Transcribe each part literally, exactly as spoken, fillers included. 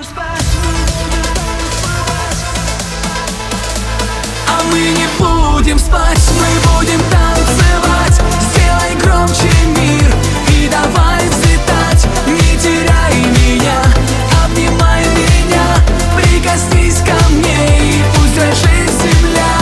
будем спать, а мы не будем спать, мы будем танцевать. Сделай громче мир и давай взлетать. Не теряй меня, обнимай меня, прикоснись ко мне и пусть дрожит земля.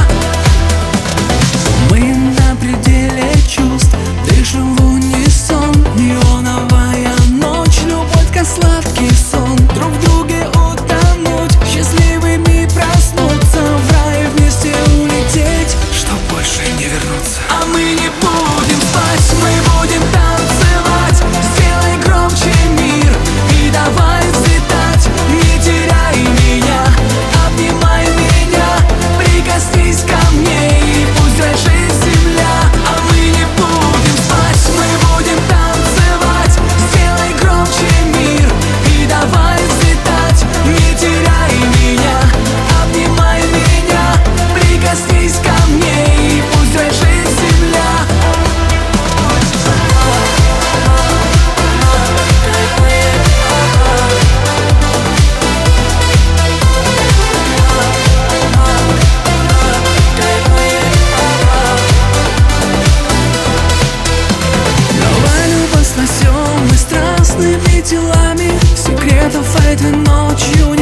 Мы на пределе чувств, дышим в унисон. Неоновая ночь, любовь как сладкий сон. Друг в друге утонуть, счастливыми проснуться, в рай вместе улететь, чтоб больше не вернуться. А мы не будем спать, мы будем танцевать. Сделай громче мир и давай взлетать. Не теряй меня, обнимай меня, прикоснись ко мне и пусть дрожит земля. А мы не будем спать, мы будем танцевать. Сделай громче мир и давай взлетать. Не теряй меня, обнимай меня, прикоснись ко мне и пусть дрожит земля. Давай любовь снесем мы страстными телами. Секретов этой ночью